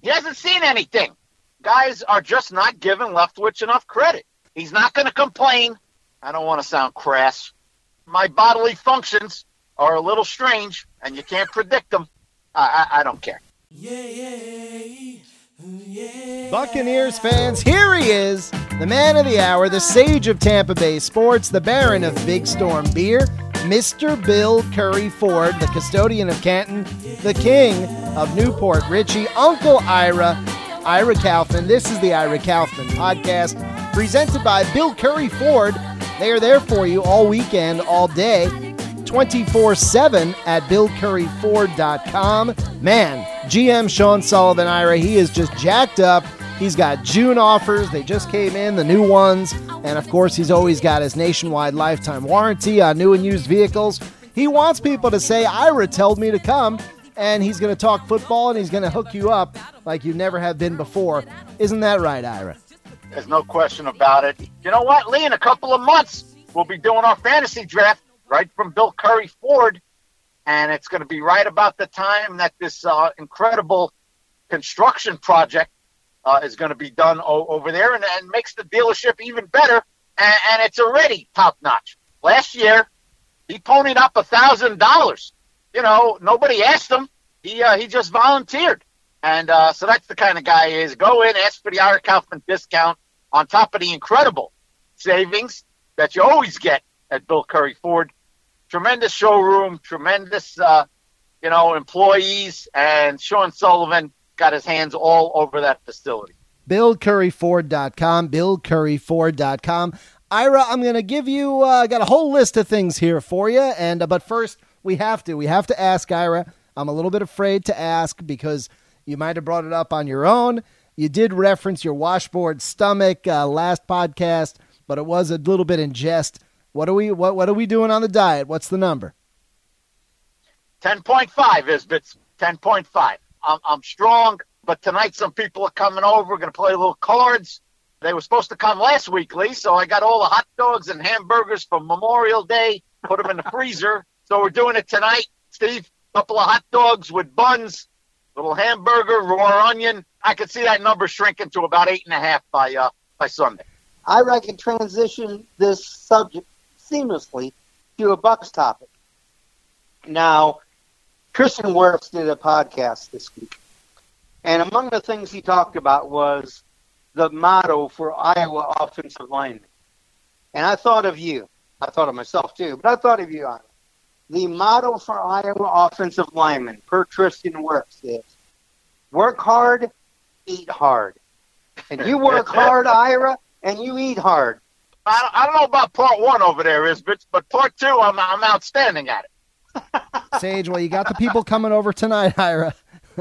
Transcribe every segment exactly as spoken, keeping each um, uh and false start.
He hasn't seen anything. Guys are just not giving Leftwich enough credit. He's not going to complain. I don't want to sound crass. My bodily functions are a little strange, and you can't predict them. I, I, I don't care. Yeah, yeah, yeah. Buccaneers fans, here he is, the man of the hour, the sage of Tampa Bay sports, the baron of Big Storm beer, Mister Bill Curry Ford, the custodian of Canton, the king of Newport Richie, Uncle Ira, Ira Kaufman. This is the Ira Kaufman podcast, presented by Bill Curry Ford. They are there for you all weekend, all day, twenty-four seven at bill curry ford dot com. Man, G M Sean Sullivan, Ira, he is just jacked up. He's got June offers. They just came in, the new ones. And, of course, he's always got his nationwide lifetime warranty on new and used vehicles. He wants people to say, Ira told me to come, and he's going to talk football, and he's going to hook you up like you never have been before. Isn't that right, Ira? There's no question about it. You know what, Lee? In a couple of months, we'll be doing our fantasy draft right from Bill Curry Ford, and it's going to be right about the time that this uh, incredible construction project uh, is going to be done o- over there, and, and makes the dealership even better, and, and it's already top-notch. Last year, he ponied up one thousand dollars. You know, nobody asked him. He uh, he just volunteered. And uh, so that's the kind of guy he is. Go in, ask for the Ira Kaufman discount on top of the incredible savings that you always get at Bill Curry Ford. Tremendous showroom, tremendous, uh, you know, employees, and Sean Sullivan got his hands all over that facility. bill curry ford dot com, bill curry ford dot com. Ira, I'm going to give you, I uh, got a whole list of things here for you, and uh, but first, we have to, we have to ask, Ira. I'm a little bit afraid to ask because you might have brought it up on your own. You did reference your washboard stomach uh, last podcast, but it was a little bit in jest. What are we what what are we doing on the diet? What's the number? ten point five, Isbits. ten point five. I'm, I'm strong, but tonight some people are coming over. We're going to play a little cards. They were supposed to come last week, Lee, so I got all the hot dogs and hamburgers from Memorial Day, put them in the freezer. So we're doing it tonight, Steve. A couple of hot dogs with buns, little hamburger, raw onion. I could see that number shrinking to about eight and a half by uh, by Sunday. I can transition this subject seamlessly to a Bucks topic. Now, Tristan Wirfs did a podcast this week, and among the things he talked about was the motto for Iowa offensive linemen. And I thought of you. I thought of myself too, but I thought of you, Iowa. The motto for Iowa offensive linemen, per Tristan Wirfs, is work hard, eat hard. And you work hard, Ira, and you eat hard. I don't, I don't know about part one over there, Isbits, but part two, I'm, I'm outstanding at it. Sage, well, you got the people coming over tonight, Ira.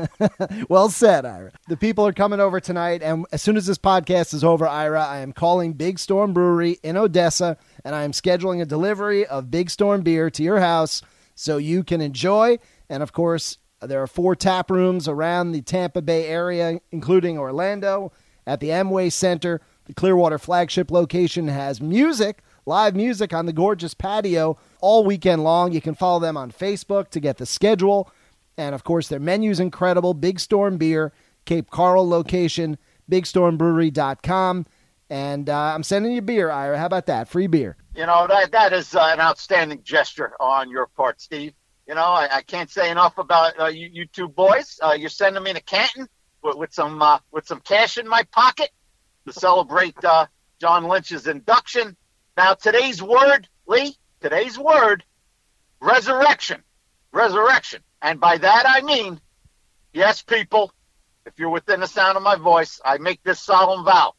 Well said, Ira. The people are coming over tonight, and as soon as this podcast is over, Ira, I am calling Big Storm Brewery in Odessa, and I am scheduling a delivery of Big Storm beer to your house so you can enjoy. And, of course, there are four tap rooms around the Tampa Bay area, including Orlando, at the Amway Center. The Clearwater flagship location has music, live music on the gorgeous patio all weekend long. You can follow them on Facebook to get the schedule. And, of course, their menu's incredible. Big Storm Beer, Cape Coral location, big storm brewery dot com. And uh, I'm sending you beer, Ira. How about that? Free beer. You know, that that is uh, an outstanding gesture on your part, Steve. You know, I, I can't say enough about uh, you, you two boys. Uh, you're sending me to Canton with, with some uh, with some cash in my pocket to celebrate uh, John Lynch's induction. Now, today's word, Lee, today's word, resurrection. Resurrection. And by that I mean, yes, people, if you're within the sound of my voice, I make this solemn vow.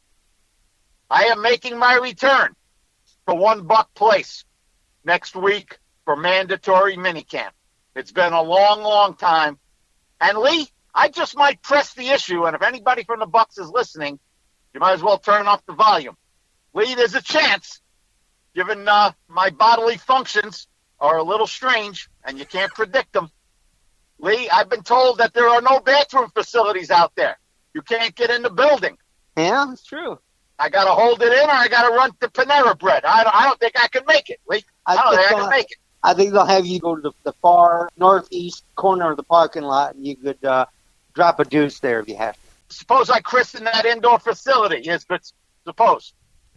I am making my return to One Buck Place next week for mandatory minicamp. It's been a long, long time. And, Lee, I just might press the issue, and if anybody from the Bucks is listening, you might as well turn off the volume. Lee, there's a chance, given uh, my bodily functions are a little strange, and you can't predict them. Lee, I've been told that there are no bathroom facilities out there. You can't get in the building. Yeah, that's true. I got to hold it in, or I got to run to Panera Bread. I don't, I don't think I can make it, Lee. I, I don't think I can make it. I think they'll have you go to the, the far northeast corner of the parking lot, and you could uh, drop a deuce there if you have to. suppose I christen that indoor facility. Yes, but suppose.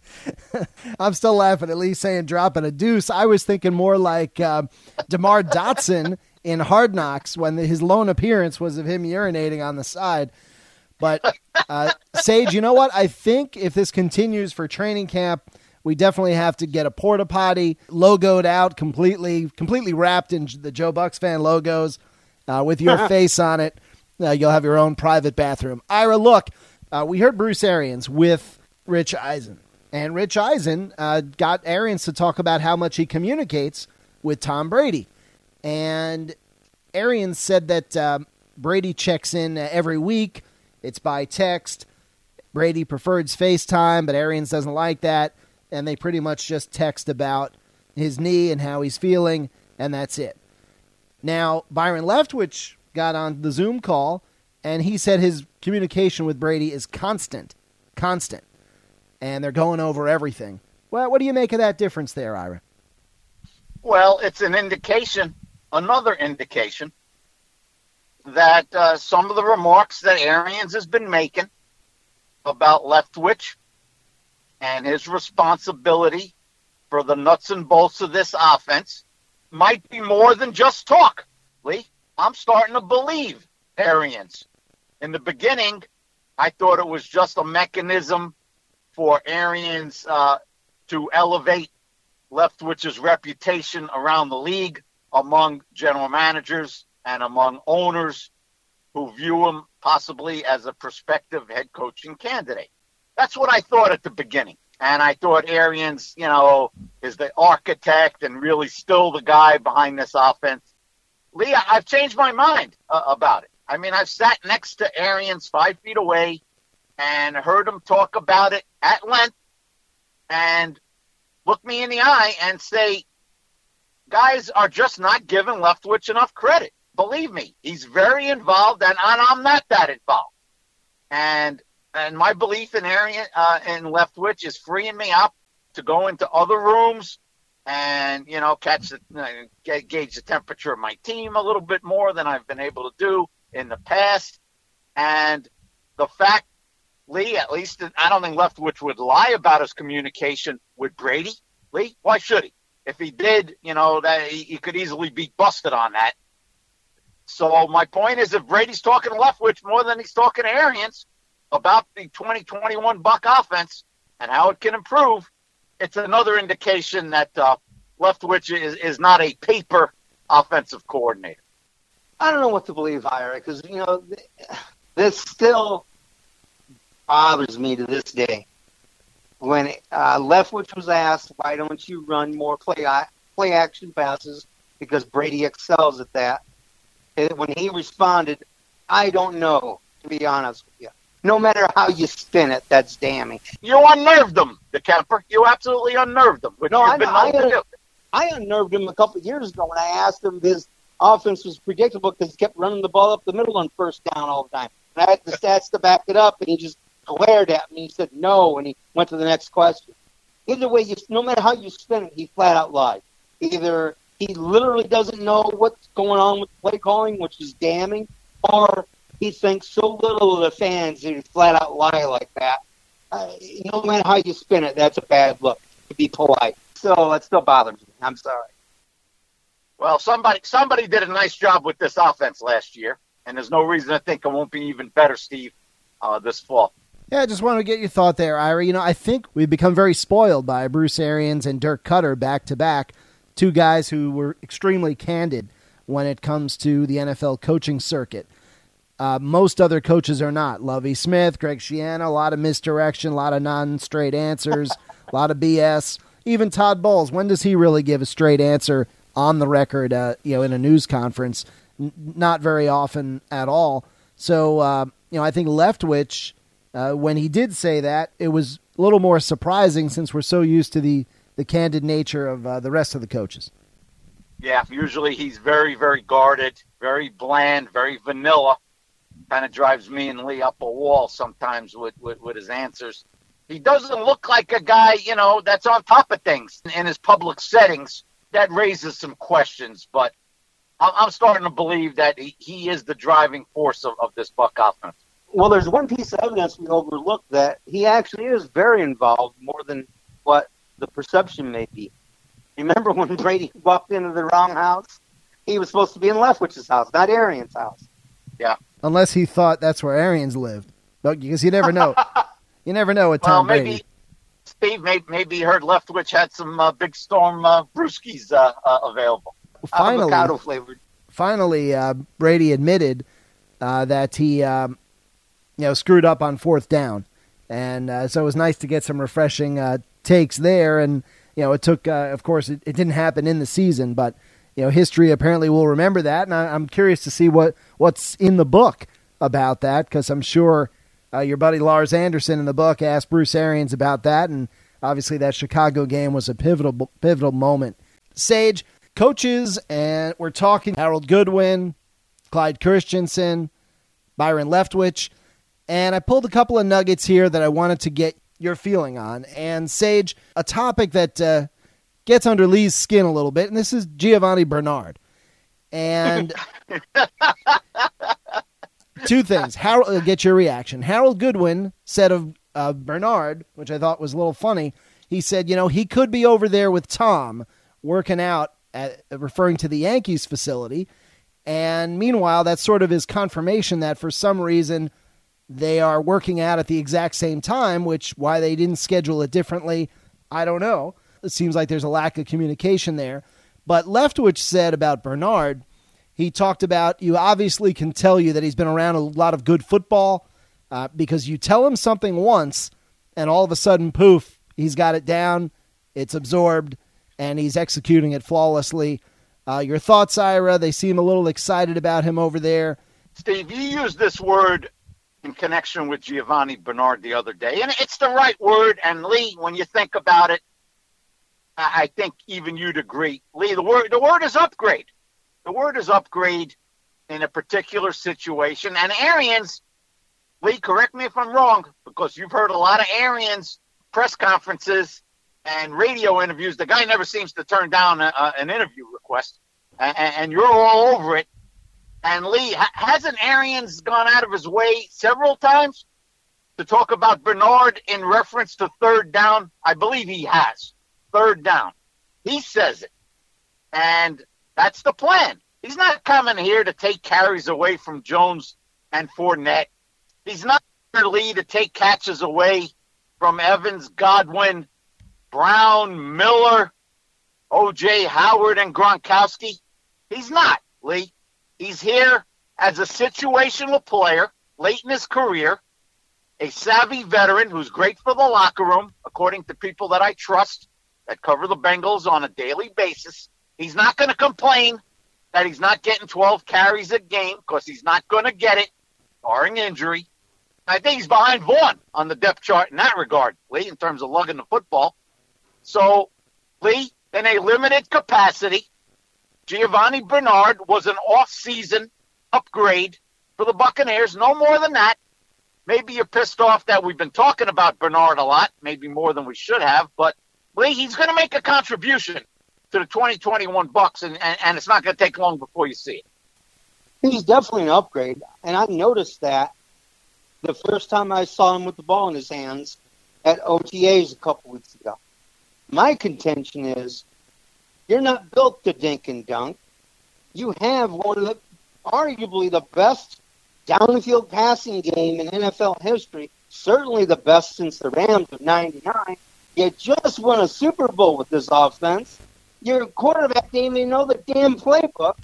I'm still laughing at Lee saying dropping a deuce. I was thinking more like uh, DeMar Dotson in Hard Knocks when the, his lone appearance was of him urinating on the side. But uh, Sage, you know what? I think if this continues for training camp, we definitely have to get a porta potty logoed out completely, completely wrapped in the Joe Bucks fan logos uh, with your face on it. Uh, you'll have your own private bathroom. Ira, look, uh, we heard Bruce Arians with Rich Eisen. And Rich Eisen uh, got Arians to talk about how much he communicates with Tom Brady. And Arians said that uh, Brady checks in every week. It's by text. Brady prefers FaceTime, but Arians doesn't like that. And they pretty much just text about his knee and how he's feeling, and that's it. Now, Byron Leftwich got on the Zoom call, and he said his communication with Brady is constant. Constant. And they're going over everything. Well, what do you make of that difference there, Ira? Well, it's an indication, another indication, that uh, some of the remarks that Arians has been making about Leftwich and his responsibility for the nuts and bolts of this offense might be more than just talk, Lee. I'm starting to believe Arians. In the beginning, I thought it was just a mechanism for Arians uh, to elevate Leftwich's reputation around the league among general managers and among owners who view him possibly as a prospective head coaching candidate. That's what I thought at the beginning. And I thought Arians, you know, is the architect and really still the guy behind this offense. Lee, I've changed my mind uh, about it. I mean, I've sat next to Arians five feet away and heard him talk about it at length and look me in the eye and say, guys are just not giving Leftwich enough credit. Believe me, he's very involved, and, and I'm not that involved. And and my belief in Arian, uh, in Leftwich is freeing me up to go into other rooms and, you know, catch the, uh, gauge the temperature of my team a little bit more than I've been able to do in the past. And the fact, Lee, at least I don't think Leftwich would lie about his communication with Brady. Lee, why should he? If he did, you know, that he, he could easily be busted on that. So my point is, if Brady's talking to Leftwich more than he's talking to Arians about the twenty twenty-one Buck offense and how it can improve, it's another indication that uh, Leftwich is, is not a paper offensive coordinator. I don't know what to believe, Ira, because, you know, this still bothers me to this day. When uh, Leftwich was asked, why don't you run more play play action passes, because Brady excels at that, and when he responded, I don't know, to be honest with you. No matter how you spin it, that's damning. You unnerved them, the Kemper. You absolutely unnerved them. No, I, I, I unnerved him a couple of years ago when I asked him if his offense was predictable because he kept running the ball up the middle on first down all the time. And I had the stats to back it up, and he just glared at me. He said no, and he went to the next question. Either way, you, no matter how you spin it, he flat out lied. Either he literally doesn't know what's going on with play calling, which is damning, or he thinks so little of the fans that he flat out lie like that. Uh, no matter how you spin it, that's a bad look, to be polite. So it still bothers me. I'm sorry. Well, somebody somebody did a nice job with this offense last year, and there's no reason to think it won't be even better, Steve, uh, this fall. Yeah, I just wanted to get your thought there, Ira. You know, I think we've become very spoiled by Bruce Arians and Dirk Cutter back-to-back, two guys who were extremely candid when it comes to the N F L coaching circuit. Uh, most other coaches are not. Lovie Smith, Greg Schiano, a lot of misdirection, a lot of non-straight answers, a lot of B S. Even Todd Bowles, when does he really give a straight answer on the record, uh, you know, in a news conference? N- not very often at all. So, uh, you know, I think Leftwich, uh, when he did say that, it was a little more surprising since we're so used to the, the candid nature of uh, the rest of the coaches. Yeah, usually he's very, very guarded, very bland, very vanilla. Kind of drives me and Lee up a wall sometimes with, with, with his answers. He doesn't look like a guy, you know, that's on top of things in his public settings. That raises some questions, but I'm starting to believe that he, he is the driving force of, of this Buck offense. Well, there's one piece of evidence we overlooked, that he actually is very involved, more than what the perception may be. Remember when Brady walked into the wrong house? He was supposed to be in Leftwich's house, not Arians' house. Yeah. Unless he thought that's where Arians lived. But because you never know. You never know with Tom well, maybe, Brady. Steve, maybe, maybe you heard Leftwich had some uh, Big Storm uh, brewskis uh, uh, available. Finally, avocado flavored. Finally, uh, Brady admitted uh, that he um, you know, screwed up on fourth down. And uh, so it was nice to get some refreshing uh, takes there. And, you know, it took, uh, of course, it, it didn't happen in the season, but, you know, history apparently will remember that. And I, I'm curious to see what, what's in the book about that, because I'm sure uh, your buddy Lars Anderson in the book asked Bruce Arians about that. And obviously that Chicago game was a pivotal, pivotal moment. Sage, coaches, and we're talking Harold Goodwin, Clyde Christensen, Byron Leftwich. And I pulled a couple of nuggets here that I wanted to get your feeling on. And Sage, a topic that uh, gets under Lee's skin a little bit, and this is Giovanni Bernard. And two things. Harold, uh, get your reaction. Harold Goodwin said of uh, Bernard, which I thought was a little funny, he said, you know, he could be over there with Tom working out, at, referring to the Yankees facility. And meanwhile, that's sort of his confirmation that for some reason they are working out at the exact same time, which why they didn't schedule it differently, I don't know. It seems like there's a lack of communication there. But Leftwich said about Bernard, he talked about, you obviously can tell you that he's been around a lot of good football uh, because you tell him something once and all of a sudden, poof, he's got it down, it's absorbed, and he's executing it flawlessly. Uh, your thoughts, Ira? They seem a little excited about him over there. Steve, you used this word in connection with Giovanni Bernard the other day, and it's the right word. And Lee, when you think about it, I think even you'd agree. Lee, the word the word is upgrade. The word is upgrade in a particular situation. And Arians, Lee, correct me if I'm wrong, because you've heard a lot of Arians press conferences and radio interviews. The guy never seems to turn down a, a, an interview request, and, and you're all over it. And Lee, ha- hasn't Arians gone out of his way several times to talk about Bernard in reference to third down? I believe he has. Third down. He says it. And that's the plan. He's not coming here to take carries away from Jones and Fournette. He's not here, Lee, to take catches away from Evans, Godwin, Brown, Miller, O J Howard, and Gronkowski. He's not, Lee. He's here as a situational player late in his career, a savvy veteran who's great for the locker room, according to people that I trust that cover the Bengals on a daily basis. He's not going to complain that he's not getting twelve carries a game, because he's not going to get it, barring injury. I think he's behind Vaughn on the depth chart in that regard, Lee, in terms of lugging the football. So, Lee, in a limited capacity, Giovanni Bernard was an off-season upgrade for the Buccaneers, no more than that. Maybe you're pissed off that we've been talking about Bernard a lot, maybe more than we should have, but Lee, he's going to make a contribution to the twenty twenty-one Bucs, and, and, and it's not going to take long before you see it. He's definitely an upgrade, and I noticed that the first time I saw him with the ball in his hands at O T As a couple weeks ago. My contention is, you're not built to dink and dunk. You have one of the, arguably the best downfield passing game in N F L history, certainly the best since the Rams of ninety-nine. You just won a Super Bowl with this offense. Your quarterback didn't even know the damn playbook.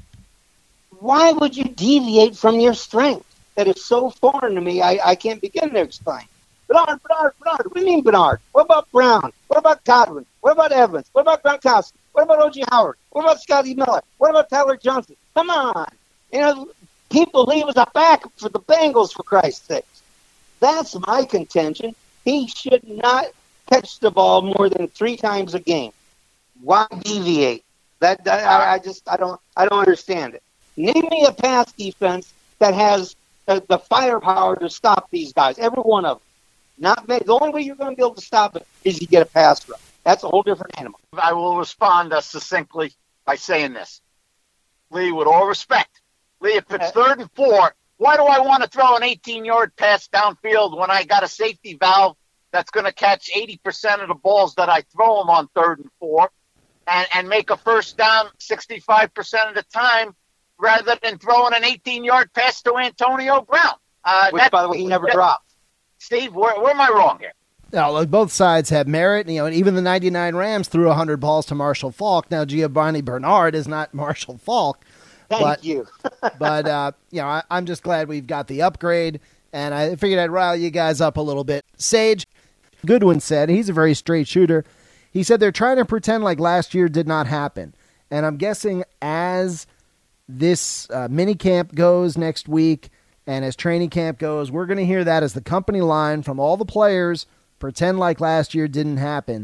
Why would you deviate from your strength? That is so foreign to me, I, I can't begin to explain. Bernard, Bernard, Bernard. What do you mean, Bernard? What about Brown? What about Godwin? What about Evans? What about Gronkowski? What about O J Howard? What about Scotty Miller? What about Tyler Johnson? Come on. You know, people, he was a backup for the Bengals, for Christ's sakes. That's my contention. He should not catch the ball more than three times a game. Why deviate? That, that I, I just I don't I don't understand it. Name me a pass defense that has uh, the firepower to stop these guys. Every one of them. Not many. The only way you're going to be able to stop it is you get a pass rush. That's a whole different animal. I will respond uh, succinctly by saying this. Lee, with all respect, Lee, if it's third and four, Why do I want to throw an eighteen-yard pass downfield when I got a safety valve that's going to catch eighty percent of the balls that I throw them on third and four and, and make a first down sixty-five percent of the time rather than throwing an eighteen-yard pass to Antonio Brown? Uh, Which, by the way, he never that, dropped. Steve, where, where am I wrong here? No, look, both sides have merit. You know, and even the ninety-nine Rams threw one hundred balls to Marshall Faulk. Now, Giovanni Bernard is not Marshall Faulk. Thank but, you. but, uh, you know, I, I'm just glad we've got the upgrade, and I figured I'd rile you guys up a little bit. Sage Goodwin said, he's a very straight shooter. He said they're trying to pretend like last year did not happen. And I'm guessing as this uh, mini camp goes next week and as training camp goes, we're going to hear that as the company line from all the players, pretend like last year didn't happen.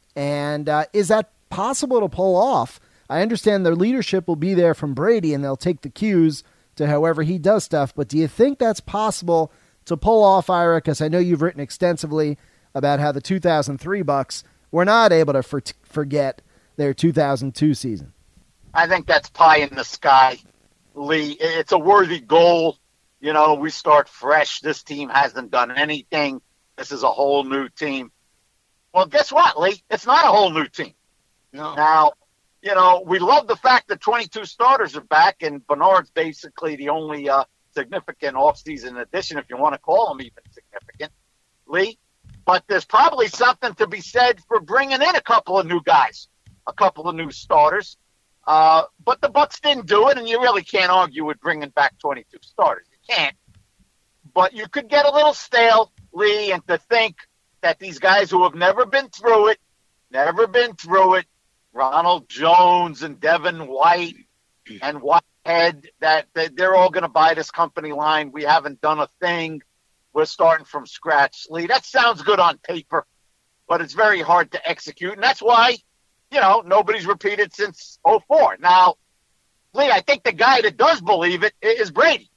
And uh, is that possible to pull off? I understand their leadership will be there from Brady and they'll take the cues to however he does stuff. But do you think that's possible to pull off, Ira? Because I know you've written extensively about how the two thousand three Bucks were not able to for- forget their two thousand two season. I think that's pie in the sky, Lee. It's a worthy goal. You know, we start fresh. This team hasn't done anything. This is a whole new team. Well, guess what, Lee? It's not a whole new team. No. Now, you know, we love the fact that twenty-two starters are back, and Bernard's basically the only uh, significant offseason addition, if you want to call him even significant, Lee. But there's probably something to be said for bringing in a couple of new guys, a couple of new starters. Uh, but the Bucks didn't do it, and you really can't argue with bringing back twenty-two starters. You can't. But you could get a little stale, Lee, and to think that these guys who have never been through it, never been through it, Ronald Jones and Devin White and Whitehead, that, that they're all going to buy this company line. We haven't done a thing. We're starting from scratch, Lee. That sounds good on paper, but it's very hard to execute. And that's why, you know, nobody's repeated since oh four. Now, Lee, I think the guy that does believe it is Brady.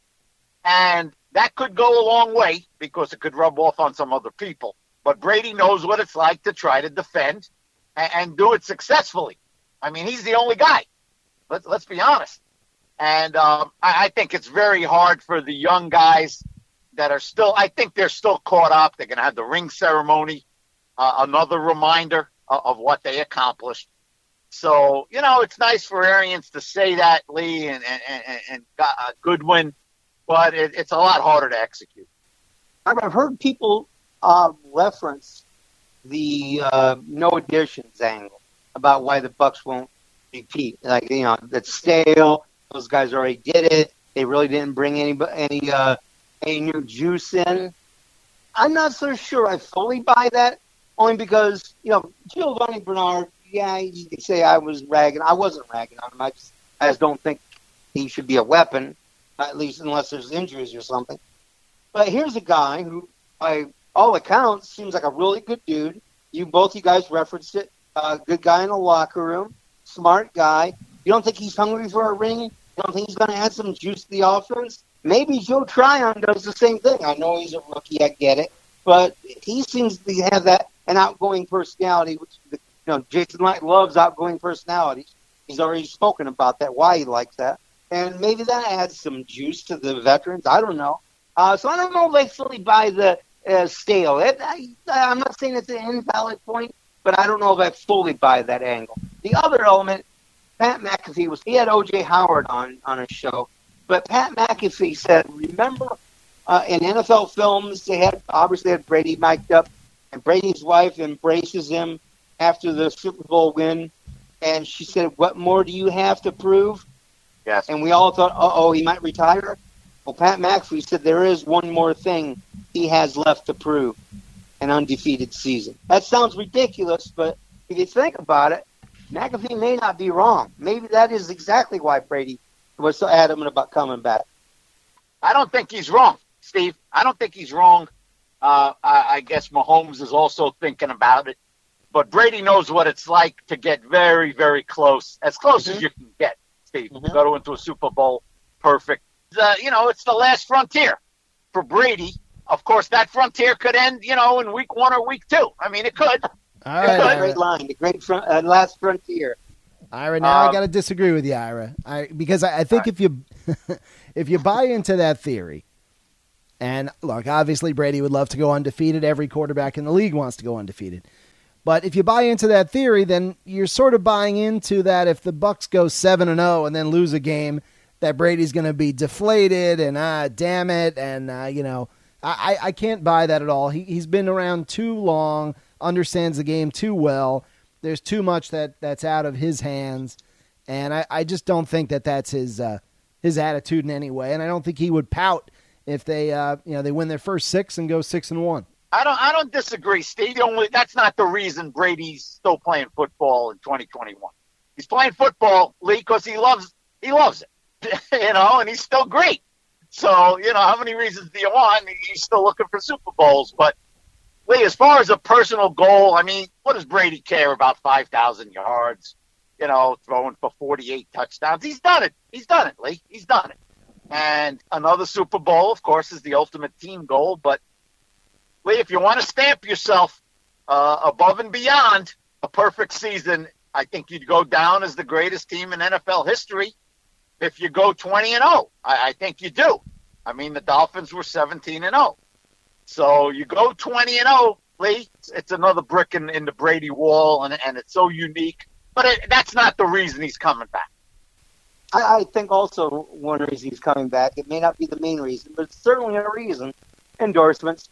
And that could go a long way because it could rub off on some other people. But Brady knows what it's like to try to defend and, and do it successfully. I mean, he's the only guy. Let's, let's be honest. And um, I, I think it's very hard for the young guys that are still, I think they're still caught up. They're going to have the ring ceremony, uh, another reminder of, of what they accomplished. So, you know, it's nice for Arians to say that, Lee, and, and, and, and uh, Goodwin, but it, it's a lot harder to execute. I've heard people uh, reference the uh, no additions angle about why the Bucks won't repeat. Like, you know, that's stale. Those guys already did it. They really didn't bring any any uh, any new juice in. I'm not so sure I fully buy that, only because, you know, Giovanni Bernard, yeah, you could say I was ragging. I wasn't ragging on him. I just, I just don't think he should be a weapon, at least unless there's injuries or something. But here's a guy who, by all accounts, seems like a really good dude. You both, you guys referenced it. Uh, good guy in the locker room, smart guy. You don't think he's hungry for a ring? You don't think he's going to add some juice to the offense? Maybe Joe Tryon does the same thing. I know he's a rookie, I get it, but he seems to have that an outgoing personality, which, you know, Jason Light loves outgoing personalities. He's already spoken about that, why he likes that. And maybe that adds some juice to the veterans. I don't know. Uh, so I don't know if I fully buy the uh, stale. It, I, I'm not saying it's an invalid point, but I don't know if I fully buy that angle. The other element, Pat McAfee, was he had O J Howard on, on a show, but Pat McAfee said, remember uh, in N F L films, they had obviously had Brady mic'd up, and Brady's wife embraces him after the Super Bowl win, and she said, what more do you have to prove? Yes. And we all thought, uh-oh, he might retire. Well, Pat McAfee said there is one more thing he has left to prove, an undefeated season. That sounds ridiculous, but if you think about it, McAfee may not be wrong. Maybe that is exactly why Brady was so adamant about coming back. I don't think he's wrong, Steve. I don't think he's wrong. Uh, I, I guess Mahomes is also thinking about it. But Brady knows what it's like to get very, very close, as close mm-hmm. as you can get, Steve. Mm-hmm. Go into a Super Bowl, perfect. Uh, you know, it's the last frontier for Brady. Of course, that frontier could end, you know, in week one or week two. I mean, it could. All it right, could. Great line, the great front, uh, last frontier. Ira, now Um, I got to disagree with you, Ira, I, because I, I think if you if you buy into that theory, and look, obviously Brady would love to go undefeated. Every quarterback in the league wants to go undefeated. But if you buy into that theory, then you're sort of buying into that if the Bucs go seven and oh and then lose a game, that Brady's going to be deflated and, ah, damn it, and, uh, you know, I, I can't buy that at all. He, he's been around too long, understands the game too well. There's too much that, that's out of his hands, and I, I just don't think that that's his uh, his attitude in any way, and I don't think he would pout if they uh, you know they win their first six and go six and one. I don't I don't disagree, Steve. The only that's not the reason Brady's still playing football in twenty twenty-one. He's playing football, Lee, because he loves he loves it, you know, and he's still great. So, you know, how many reasons do you want? He's still looking for Super Bowls. But, Lee, as far as a personal goal, I mean, what does Brady care about five thousand yards, you know, throwing for forty-eight touchdowns? He's done it. He's done it, Lee. He's done it. And another Super Bowl, of course, is the ultimate team goal. But, Lee, if you want to stamp yourself uh, above and beyond a perfect season, I think you'd go down as the greatest team in N F L history if you go twenty and oh. I, I think you do. I mean, the Dolphins were seventeen and oh. So you go twenty and oh, Lee, it's, it's another brick in, in the Brady wall, and, and it's so unique. But it, that's not the reason he's coming back. I, I think also one reason he's coming back, it may not be the main reason, but it's certainly a reason, endorsements.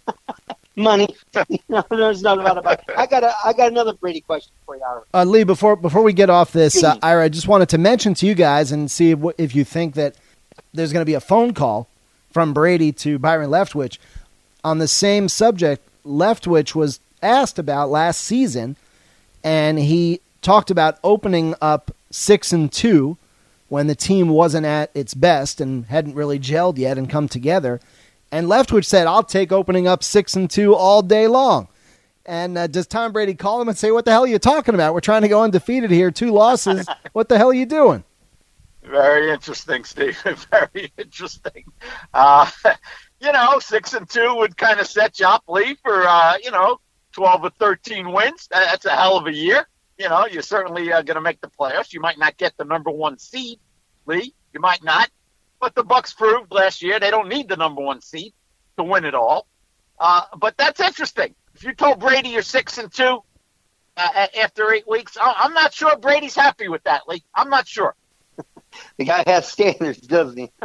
Money. You know, there's no doubt about it. I got a, I got another Brady question for you, Ira. Uh, Lee, before before we get off this, uh, Ira, I just wanted to mention to you guys and see if, if you think that there's going to be a phone call from Brady to Byron Leftwich on the same subject. Leftwich was asked about last season, and he talked about opening up six and two when the team wasn't at its best and hadn't really gelled yet and come together. And Leftwich said, I'll take opening up six and two all day long. And uh, does Tom Brady call him and say, what the hell are you talking about? We're trying to go undefeated here. Two losses. What the hell are you doing? Very interesting, Steve. Very interesting. Uh, you know, six and two would kind of set you up, Lee, for, uh, you know, twelve or thirteen wins. That's a hell of a year. You know, you're certainly uh, going to make the playoffs. You might not get the number one seed, Lee. You might not. But the Bucs proved last year they don't need the number one seed to win it all. Uh, but that's interesting. If you told Brady you're six and two uh, after eight weeks, I'm not sure Brady's happy with that, Lee. I'm not sure. The guy has standards, doesn't he?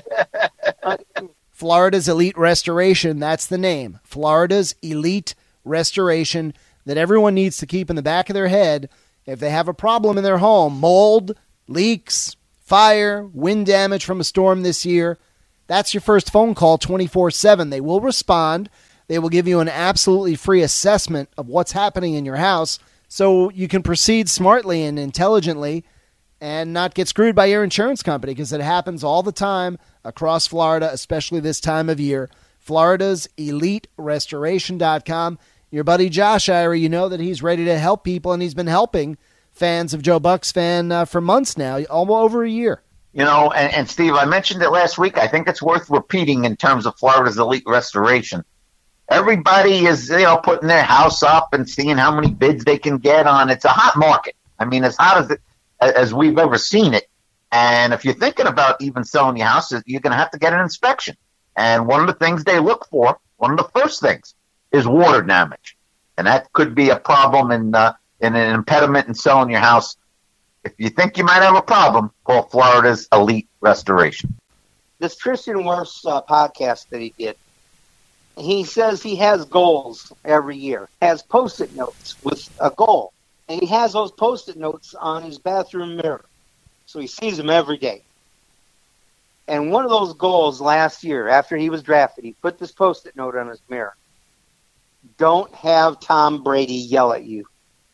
Florida's Elite Restoration, that's the name. Florida's Elite Restoration, that everyone needs to keep in the back of their head if they have a problem in their home. Mold, leaks, fire, wind damage from a storm this year. That's your first phone call twenty-four seven. They will respond. They will give you an absolutely free assessment of what's happening in your house so you can proceed smartly and intelligently and not get screwed by your insurance company, because it happens all the time across Florida, especially this time of year. Florida's Elite Restoration dot com. Your buddy Josh, Ira, you know that he's ready to help people, and he's been helping fans of Joe Buck's fan uh, for months now, almost over a year. You know, and, and Steve, I mentioned it last week. I think it's worth repeating in terms of Florida's Elite Restoration. Everybody is, you know, putting their house up and seeing how many bids they can get on. It's a hot market. I mean, as hot as it, as we've ever seen it. And if you're thinking about even selling your house, you're going to have to get an inspection. And one of the things they look for, one of the first things, is water damage. And that could be a problem in uh, in an impediment in selling your house. If you think you might have a problem, call Florida's Elite Restoration. This Tristan Wirfs uh, podcast that he did, he says he has goals every year, has Post-it notes with a goal. And he has those Post-it notes on his bathroom mirror. So he sees them every day. And one of those goals last year, after he was drafted, he put this Post-it note on his mirror. Don't have Tom Brady yell at you.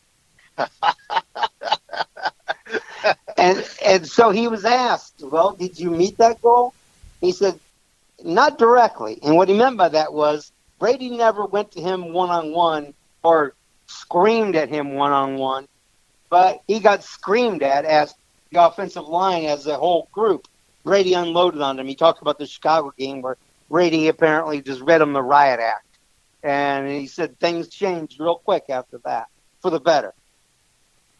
and and so he was asked, well, did you meet that goal? He said, not directly. And what he meant by that was Brady never went to him one-on-one or screamed at him one-on-one, but he got screamed at as the offensive line, as a whole group. Brady unloaded on him. He talked about the Chicago game where Brady apparently just read him the riot act. And he said things changed real quick after that, for the better.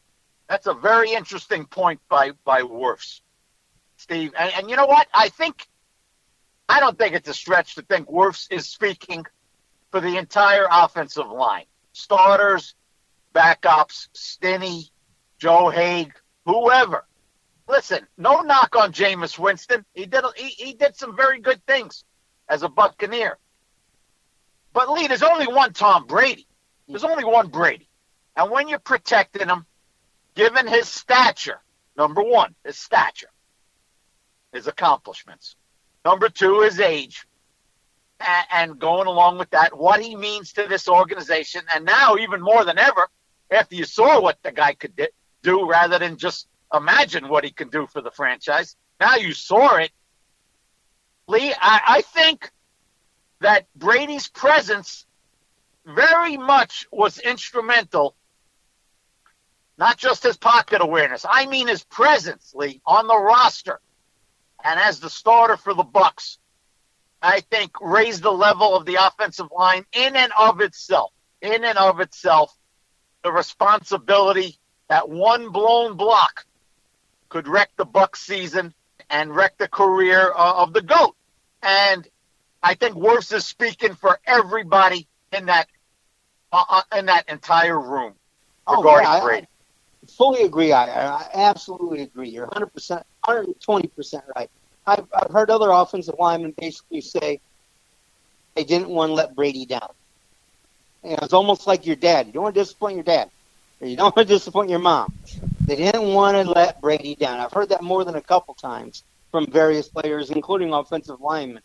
That's a very interesting point by, by Wirfs, Steve. And, and you know what? I think, I don't think it's a stretch to think Wirfs is speaking for the entire offensive line. Starters, backups, Stinney, Joe Haig, whoever. Listen, no knock on Jameis Winston. He did he, he did some very good things as a Buccaneer. But, Lee, there's only one Tom Brady. There's only one Brady. And when you're protecting him, given his stature, number one, his stature, his accomplishments. Number two, his age. And, and going along with that, what he means to this organization. And now, even more than ever, after you saw what the guy could do rather than just imagine what he can do for the franchise, now you saw it. Lee, I, I think that Brady's presence very much was instrumental, not just his pocket awareness. I mean his presence, Lee, on the roster and as the starter for the Bucs, I think raised the level of the offensive line in and of itself. In and of itself, the responsibility that one blown block could wreck the Bucs season and wreck the career uh, of the GOAT. And I think Wirfs is speaking for everybody in that uh, in that entire room regarding oh, yeah, Brady. I fully agree. I, I absolutely agree. You're one hundred percent, one hundred twenty percent right. I've, I've heard other offensive linemen basically say they didn't want to let Brady down. You know, it's almost like your dad. You don't want to disappoint your dad. Or you don't want to disappoint your mom. They didn't want to let Brady down. I've heard that more than a couple times from various players, including offensive linemen.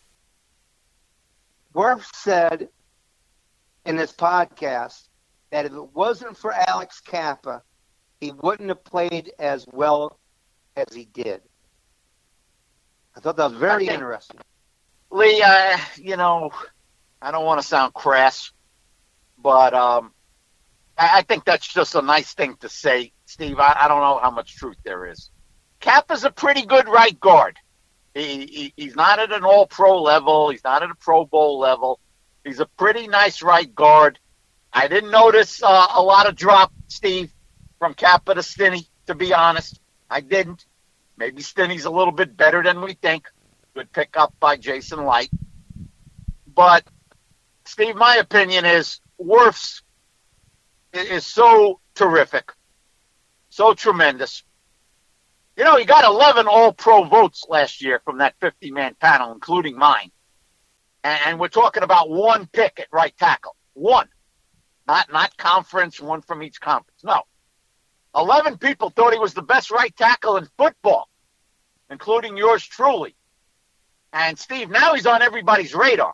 Wirfs said in this podcast that if it wasn't for Alex Kappa, he wouldn't have played as well as he did. I thought that was very Okay. interesting. Lee, uh, you know, I don't want to sound crass, but um, I, I think that's just a nice thing to say, Steve. I, I don't know how much truth there is. Kappa's a pretty good right guard. He, he He's not at an all-pro level. He's not at a Pro Bowl level. He's a pretty nice right guard. I didn't notice uh, a lot of drop, Steve, from Kappa to Stinney, to be honest. I didn't. Maybe Stinney's a little bit better than we think. Good pick up by Jason Light. But, Steve, my opinion is Wirfs is so terrific, so tremendous. You know, he got eleven All-Pro votes last year from that fifty-man panel, including mine. And we're talking about one pick at right tackle. One. Not, not conference, one from each conference. No. eleven people thought he was the best right tackle in football, including yours truly. And, Steve, now he's on everybody's radar.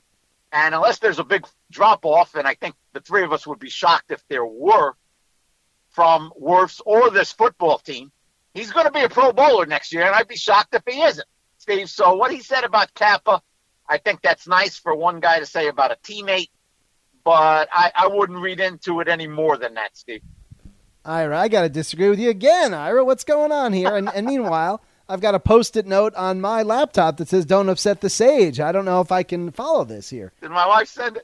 And unless there's a big drop-off, and I think the three of us would be shocked if there were, from Wirfs or this football team, he's going to be a Pro Bowler next year, and I'd be shocked if he isn't, Steve. So what he said about Kappa, I think that's nice for one guy to say about a teammate, but I, I wouldn't read into it any more than that, Steve. Ira, I got to disagree with you again, Ira. What's going on here? And, and meanwhile, I've got a Post-it note on my laptop that says, "Don't upset the sage." I don't know if I can follow this here. Did my wife send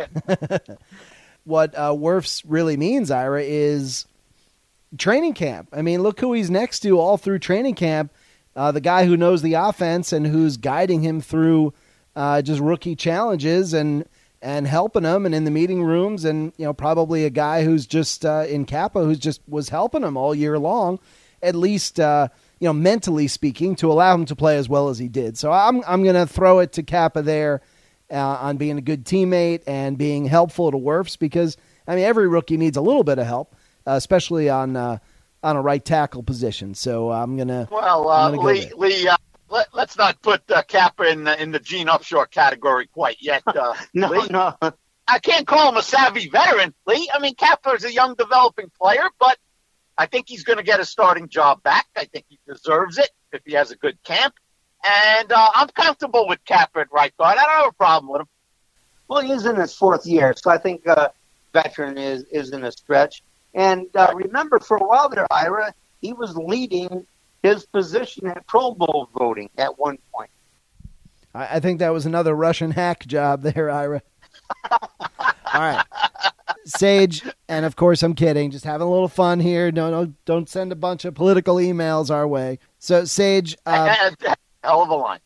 it? What uh, Wirfs really means, Ira, is training camp. I mean, look who he's next to all through training camp. Uh, the guy who knows the offense and who's guiding him through uh, just rookie challenges and and helping him and in the meeting rooms, and you know probably a guy who's just uh, in Kappa who's just was helping him all year long, at least uh, you know mentally speaking, to allow him to play as well as he did. So I'm I'm gonna throw it to Kappa there uh, on being a good teammate and being helpful to Wirfs, because I mean every rookie needs a little bit of help, uh, especially on uh, on a right tackle position. So I'm gonna well uh, I'm gonna Lee go Lee. Uh, Let, let's not put uh, Kappa in the, in the Gene Upshaw category quite yet. Uh, No, Lee. no. I can't call him a savvy veteran, Lee. I mean, Kappa is a young developing player, but I think he's going to get a starting job back. I think he deserves it if he has a good camp. And uh, I'm comfortable with Kappa at right guard. I don't have a problem with him. Well, he is in his fourth year, so I think uh, veteran is, is in a stretch. And uh, remember, for a while there, Ira, he was leading his position at Pro Bowl voting at one point. I, I think that was another Russian hack job there, Ira. All right. Sage, And of course, I'm kidding. Just having a little fun here. No, no, don't send a bunch of political emails our way. So, Sage, uh, hell of a line.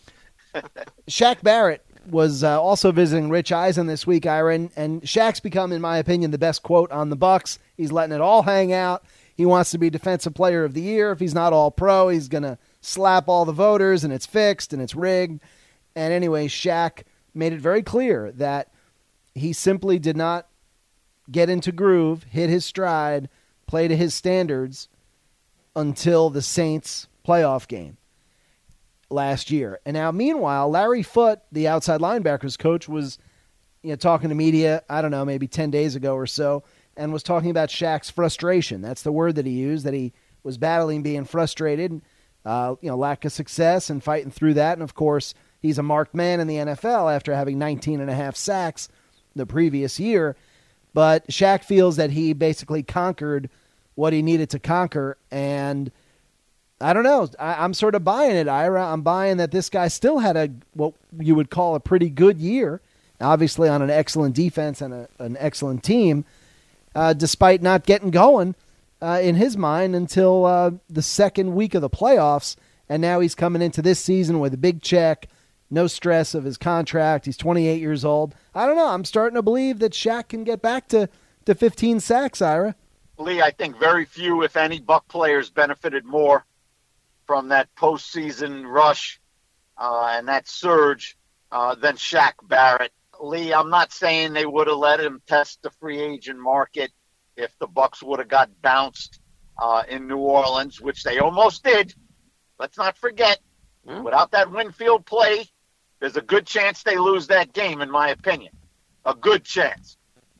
Shaq Barrett was uh, also visiting Rich Eisen this week, Ira, and, and Shaq's become, in my opinion, the best quote on the Bucks. He's letting it all hang out. He wants to be Defensive Player of the Year. If he's not all pro, he's going to slap all the voters, and it's fixed, and it's rigged. And anyway, Shaq made it very clear that he simply did not get into groove, hit his stride, play to his standards until the Saints playoff game last year. And now, meanwhile, Larry Foote, the outside linebackers coach, was you know talking to media, I don't know, maybe ten days ago or so, and was talking about Shaq's frustration. That's the word that he used, that he was battling being frustrated, uh, you know, lack of success and fighting through that. And, of course, he's a marked man in the N F L after having nineteen and a half sacks the previous year. But Shaq feels that he basically conquered what he needed to conquer. And I don't know. I, I'm sort of buying it, Ira. I'm buying that this guy still had a what you would call a pretty good year, obviously on an excellent defense and a, an excellent team, uh, despite not getting going uh, in his mind until uh, the second week of the playoffs. And now he's coming into this season with a big check, no stress of his contract. He's twenty-eight years old. I don't know. I'm starting to believe that Shaq can get back to, to fifteen sacks, Ira. Lee, I think very few, if any, Buck players benefited more from that postseason rush uh, and that surge uh, than Shaq Barrett. Lee, I'm not saying they would have let him test the free agent market if the Bucks would have got bounced uh, in New Orleans, which they almost did. Let's not forget, mm-hmm. without that Winfield play, there's a good chance they lose that game, in my opinion. A good chance.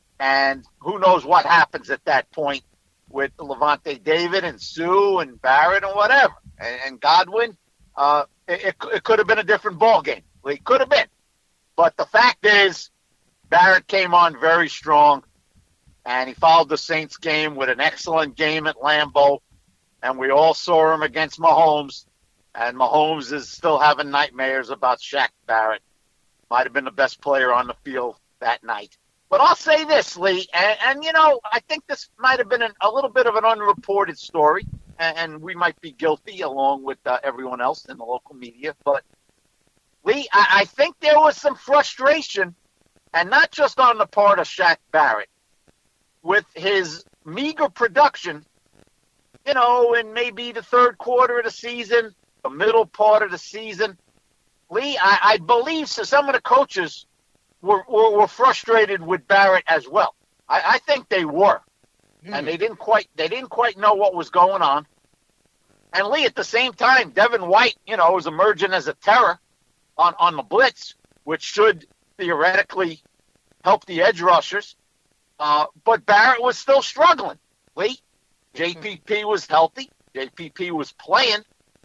And who knows what happens at that point with Levante David and Sue and Barrett and whatever. And, and Godwin, uh, it, it, it could have been a different ball game. It could have been. But the fact is, Barrett came on very strong, and he followed the Saints game with an excellent game at Lambeau, and we all saw him against Mahomes, and Mahomes is still having nightmares about Shaq Barrett. Might have been the best player on the field that night. But I'll say this, Lee, and, and you know, I think this might have been an, a little bit of an unreported story, and, and we might be guilty along with uh, everyone else in the local media, but Lee, I, I think there was some frustration, and not just on the part of Shaq Barrett, with his meager production, you know, in maybe the third quarter of the season, the middle part of the season. Lee, I, I believe so some of the coaches were, were, were frustrated with Barrett as well. I, I think they were, mm. and they didn't quite they didn't quite know what was going on. And Lee, at the same time, Devin White, you know, was emerging as a terror on, on the blitz, which should theoretically help the edge rushers. Uh, but Barrett was still struggling. Lee, J P P was healthy. J P P was playing.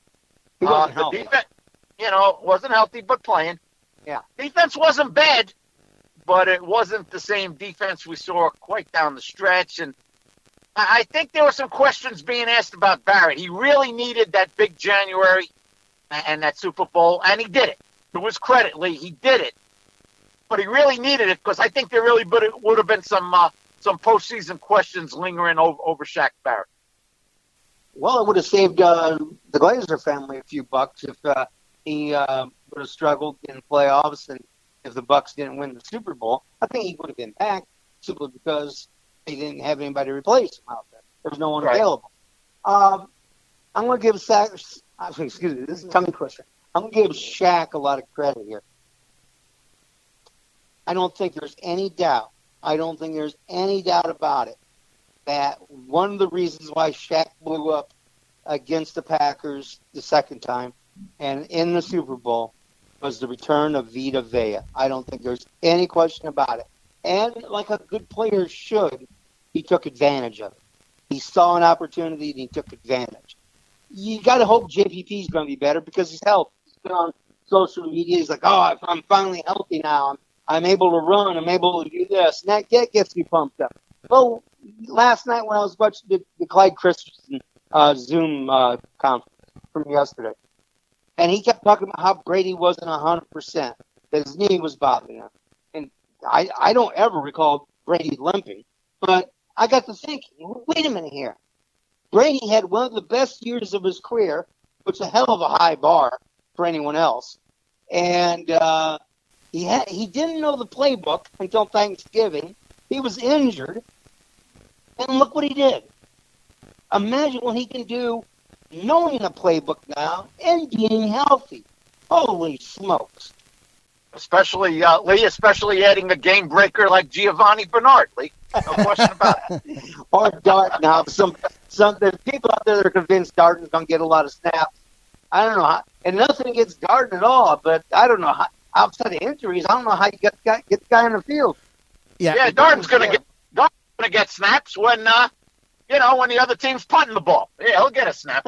He wasn't uh, healthy. Defense, you know, wasn't healthy, but playing. Yeah. Defense wasn't bad, but it wasn't the same defense we saw quite down the stretch. And I, I think there were some questions being asked about Barrett. He really needed that big January and, and that Super Bowl, and he did it. To his credit, Lee, he did it. But he really needed it because I think there really would have been some uh, some postseason questions lingering over, over Shaq Barrett. Well, it would have saved uh, the Glazer family a few bucks if uh, he uh, would have struggled in the playoffs and if the Bucks didn't win the Super Bowl. I think he would have been back simply because they didn't have anybody to replace him out there. There was no one right. available. Um, I'm going to give Shaq, excuse me, this is a tongue twister. I'm going to give Shaq a lot of credit here. I don't think there's any doubt. I don't think there's any doubt about it that one of the reasons why Shaq blew up against the Packers the second time and in the Super Bowl was the return of Vita Vea. I don't think there's any question about it. And like a good player should, he took advantage of it. He saw an opportunity and he took advantage. You got to hope J P P is going to be better because he's healthy. He's been on social media. He's like, oh, I'm finally healthy now. I'm, I'm able to run. I'm able to do this. And that get, gets me pumped up. Well, last night when I was watching the, the Clyde Christensen uh, Zoom uh, conference from yesterday, and he kept talking about how Brady wasn't one hundred percent, that his knee was bothering him. And I, I don't ever recall Brady limping, but I got to thinking, wait a minute here. Brady had one of the best years of his career, which is a hell of a high bar for anyone else. And uh, he had, he didn't know the playbook until Thanksgiving. He was injured. And look what he did. Imagine what he can do knowing the playbook now and being healthy. Holy smokes. Especially, uh, Lee, especially adding a game breaker like Giovanni Bernard, Lee. No question about it. Or Dart now. Some, some, there's people out there that are convinced Darton's going to get a lot of snaps. I don't know how. And nothing against Darton at all, but I don't know how. Outside of injuries, I don't know how you get the guy, get the guy in the field. Yeah, yeah Darton's going to get Darton's going to get snaps when, uh, you know, when the other team's punting the ball. Yeah, he'll get a snap.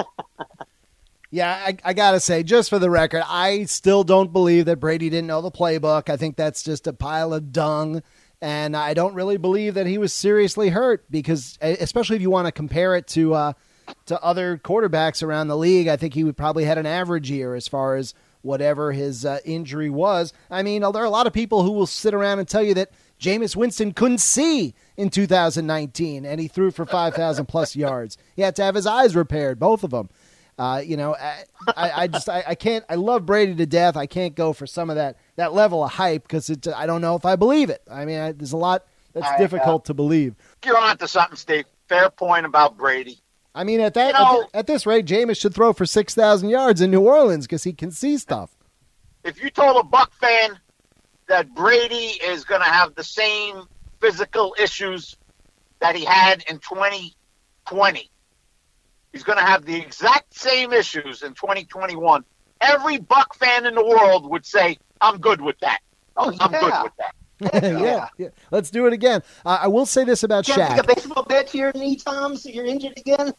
Yeah, I, I got to say, just for the record, I still don't believe that Brady didn't know the playbook. I think that's just a pile of dung. And I don't really believe that he was seriously hurt because, especially if you want to compare it to uh, to other quarterbacks around the league, I think he would probably had an average year as far as whatever his uh, injury was. I mean, there are a lot of people who will sit around and tell you that Jameis Winston couldn't see in two thousand nineteen, and he threw for five thousand plus yards. He had to have his eyes repaired, both of them. Uh, you know, I, I, I just I, I can't. I love Brady to death. I can't go for some of that that level of hype because it. I don't know if I believe it. I mean, I, there's a lot that's I, difficult uh, to believe. You're on to something, Steve. Fair point about Brady. I mean, at that you know, at, at this rate, Jameis should throw for six thousand yards in New Orleans because he can see stuff. If you told a Buck fan that Brady is going to have the same physical issues that he had in twenty twenty, he's going to have the exact same issues in twenty twenty-one, every Buck fan in the world would say, I'm good with that. Oh, I'm yeah. good with that. yeah, yeah, let's do it again. Uh, I will say this about You Shaq. take a baseball bat to your knee, Tom, so you're injured again?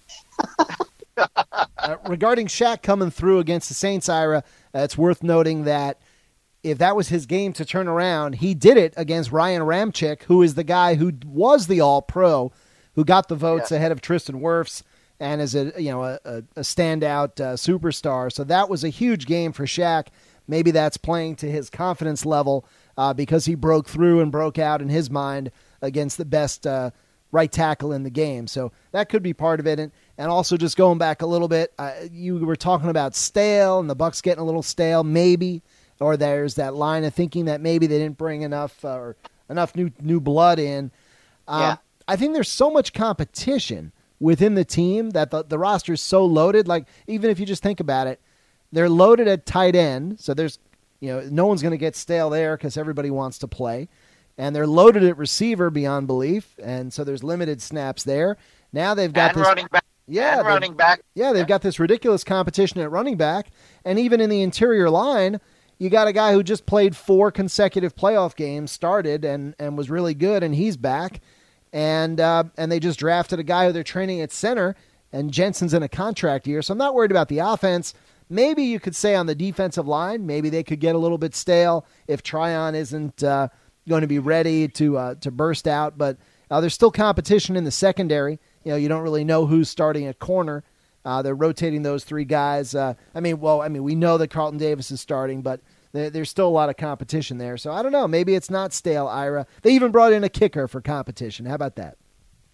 uh, regarding Shaq coming through against the Saints, Ira, uh, it's worth noting that if that was his game to turn around, he did it against Ryan Ramczyk, who is the guy who was the All-Pro, who got the votes yes. ahead of Tristan Wirfs and is a you know a, a, a standout uh, superstar. So that was a huge game for Shaq. Maybe that's playing to his confidence level uh, because he broke through and broke out in his mind against the best uh, right tackle in the game. So that could be part of it. And, and also just going back a little bit, uh, you were talking about stale and the Bucs getting a little stale, maybe, or there's that line of thinking that maybe they didn't bring enough uh, or enough new new blood in. Um, Yeah. I think there's so much competition within the team that the, the roster is so loaded. Like, even if you just think about it, they're loaded at tight end. So there's, you know, no one's going to get stale there because everybody wants to play. And they're loaded at receiver beyond belief. And so there's limited snaps there. Now they've got and this running back. Yeah, and running back. Yeah, they've got this ridiculous competition at running back. And even in the interior line, you got a guy who just played four consecutive playoff games, started, and, and was really good, and he's back. And uh, and they just drafted a guy who they're training at center, and Jensen's in a contract year. So I'm not worried about the offense. Maybe you could say on the defensive line, maybe they could get a little bit stale if Tryon isn't uh, going to be ready to uh, to burst out. But uh, there's still competition in the secondary. You know, you don't really know who's starting at corner. Uh, they're rotating those three guys. Uh, I mean, well, I mean, we know that Carlton Davis is starting, but there, there's still a lot of competition there. So I don't know. Maybe it's not stale, Ira. They even brought in a kicker for competition. How about that?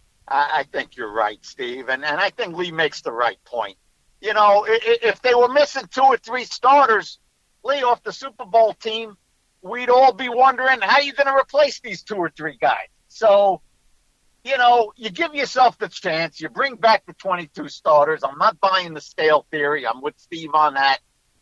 I, I think you're right, Steve, and, and I think Lee makes the right point. You know, if, if they were missing two or three starters, Lee, off the Super Bowl team, we'd all be wondering how you're going to replace these two or three guys. So, you know, you give yourself the chance. You bring back the twenty-two starters. I'm not buying the stale theory. I'm with Steve on that.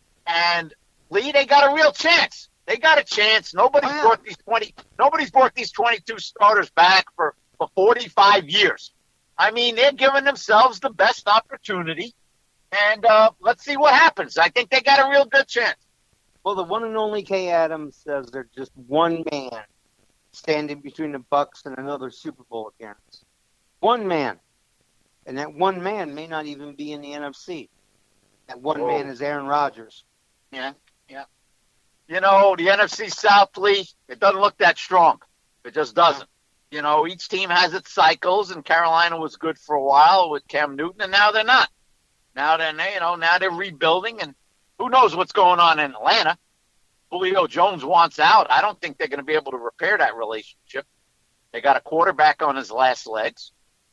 And Lee, they got a real chance. They got a chance. Nobody's Wow. brought these twenty. Nobody's brought these twenty-two starters back for, for forty-five years. I mean, they're giving themselves the best opportunity. And uh, let's see what happens. I think they got a real good chance. Well, the one and only Kay Adams says they're just one man standing between the Bucs and another Super Bowl appearance. One man. And that one man may not even be in the N F C. That one Whoa. man is Aaron Rodgers. Yeah, yeah. You know, the N F C South, Lee, it doesn't look that strong. It just doesn't. You know, each team has its cycles, and Carolina was good for a while with Cam Newton, and now they're not. Now they're, you know, now they're rebuilding, and who knows what's going on in Atlanta. Julio Jones wants out. I don't think they're going to be able to repair that relationship. They got a quarterback on his last legs.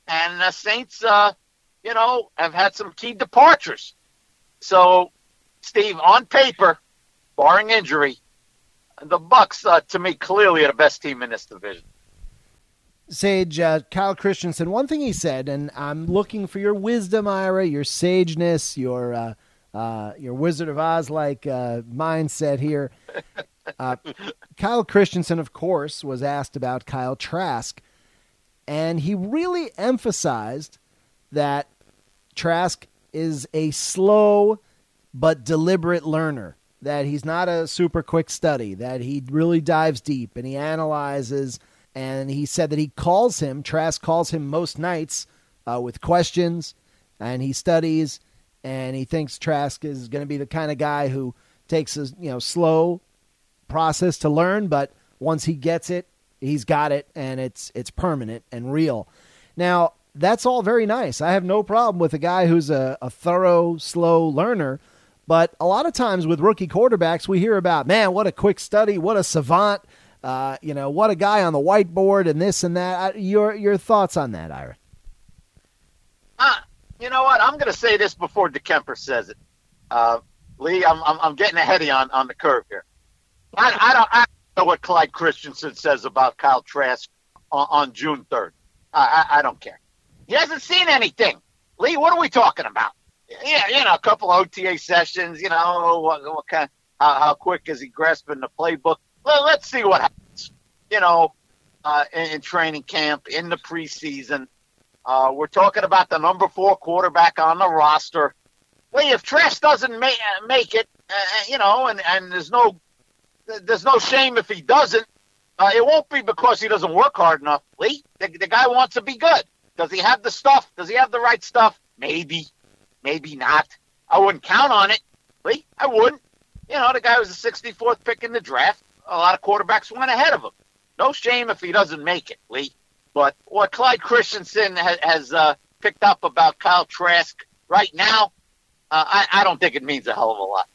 and the Saints, uh, you know, have had some key departures. So, Steve, on paper, barring injury, the Bucs, uh, to me, clearly are the best team in this division. Sage, uh, Kyle Christensen, one thing he said, and I'm looking for your wisdom, Ira, your sageness, your uh, uh, your Wizard of Oz-like uh, mindset here. Uh, Kyle Christensen, of course, was asked about Kyle Trask, and he really emphasized that Trask is a slow but deliberate learner, that he's not a super quick study, that he really dives deep and he analyzes. And he said that he calls him, Trask calls him most nights uh, with questions, and he studies, and he thinks Trask is going to be the kind of guy who takes a you know slow process to learn, but once he gets it, he's got it, and it's it's permanent and real. Now, that's all very nice. I have no problem with a guy who's a, a thorough, slow learner, but a lot of times with rookie quarterbacks, we hear about, man, what a quick study, what a savant. Uh, you know, what a guy on the whiteboard and this and that. Your your thoughts on that, Ira? Uh, you know what? I'm going to say this before DeKemper says it. Uh, Lee, I'm, I'm I'm getting ahead of you on, on the curve here. I, I, don't, I don't know what Clyde Christensen says about Kyle Trask on, on June third. I, I, I don't care. He hasn't seen anything. Lee, what are we talking about? Yeah, you know, a couple of O T A sessions, you know, what, what kind, how, how quick is he grasping the playbook? Well, let's see what happens, you know, uh, in, in training camp, in the preseason. Uh, we're talking about the number four quarterback on the roster. Well, if Trask doesn't make, make it, uh, you know, and, and there's no there's no shame if he doesn't, uh, it won't be because he doesn't work hard enough, Lee. The, the guy wants to be good. Does he have the stuff? Does he have the right stuff? Maybe. Maybe not. I wouldn't count on it, Lee. I wouldn't. You know, the guy was the sixty-fourth pick in the draft. A lot of quarterbacks went ahead of him. No shame if he doesn't make it, Lee. But what Clyde Christensen ha- has uh, picked up about Kyle Trask right now, uh, I-, I don't think it means a hell of a lot.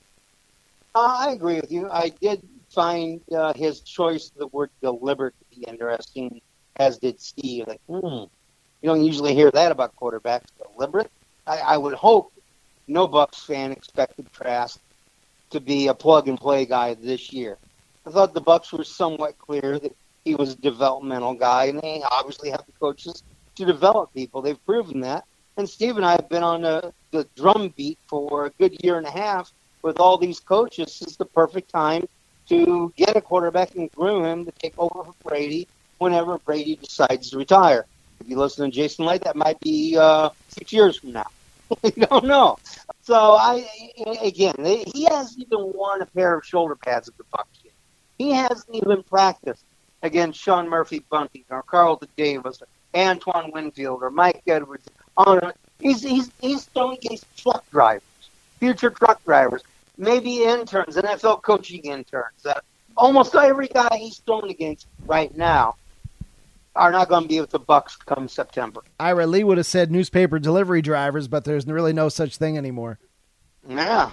Uh, I agree with you. I did find uh, his choice of the word deliberate to be interesting, as did Steve. Like, hmm, you don't usually hear that about quarterbacks. Deliberate? I, I would hope no Bucs fan expected Trask to be a plug-and-play guy this year. I thought the Bucs were somewhat clear that he was a developmental guy, and they obviously have the coaches to develop people. They've proven that. And Steve and I have been on the, the drum beat for a good year and a half with all these coaches. This is the perfect time to get a quarterback and groom him to take over for Brady whenever Brady decides to retire. If you listen to Jason Light, that might be uh, six years from now. You don't know. So, I again, they, he hasn't even worn a pair of shoulder pads at the Bucs yet. He hasn't even practiced against Sean Murphy Bunting or Carlton Davis or Antoine Winfield or Mike Edwards. Oh, he's he's he's throwing against truck drivers, future truck drivers, maybe interns, N F L coaching interns. Uh, almost every guy he's thrown against right now are not going to be with the Bucs come September. Ira Lee would have said newspaper delivery drivers, but there's really no such thing anymore. Yeah.